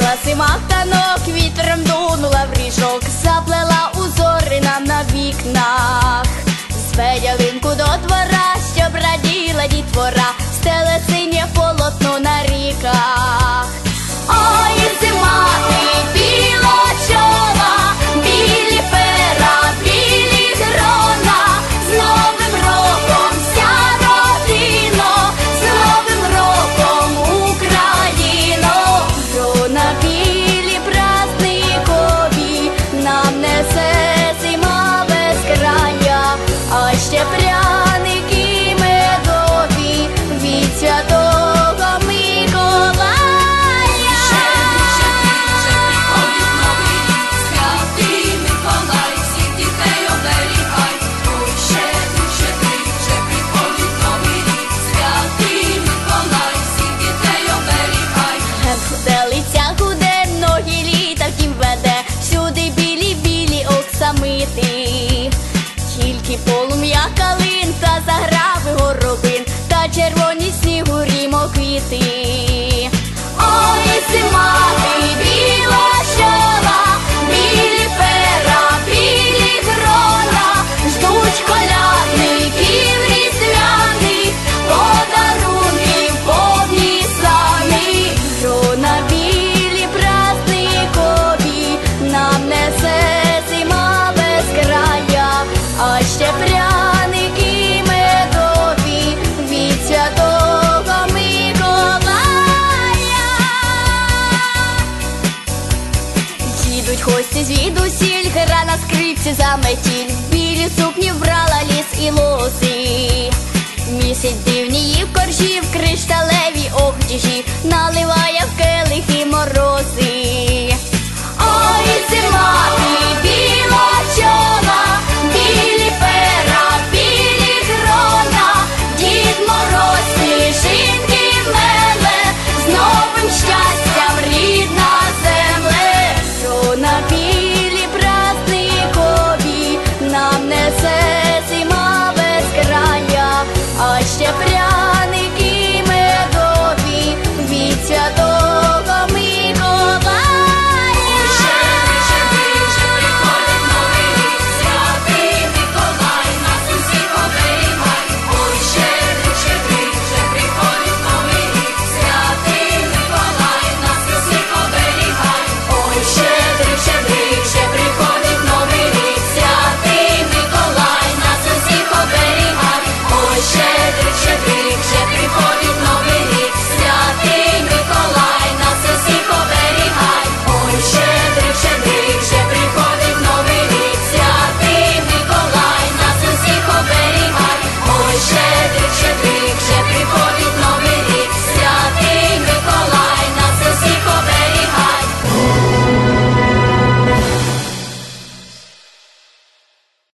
Зима в танок, вітром дунула в ріжок, заплела узори нам на вікнах. Зве ялинку до двора, щоб раділа дітвора, стеле синє полотно на ріках. Ой, зима ти білочола, білі пера, білі грона, з Новим роком вся родино, з Новим роком Україно. Грона білі праздникові нам несе зима без края, а ще пряники медові від Святого Миколая. Тільки полум'я калин та заграви горобин, та червоні снігурі моквіти. Ой, зима ти білочола, білі пера, білі грона, ждуть колядників різдвяних, подарунків повні сани. Грона білі праздникові нам несе зима без края, а ще пряники медові від Святого Миколая. Їдуть гості звідусіль, гра на скрипці заметіль, в білі сукні вбрала ліс і лоси. Місяць дивніє в коржі, в кришталеві охтяжі, наливає в келих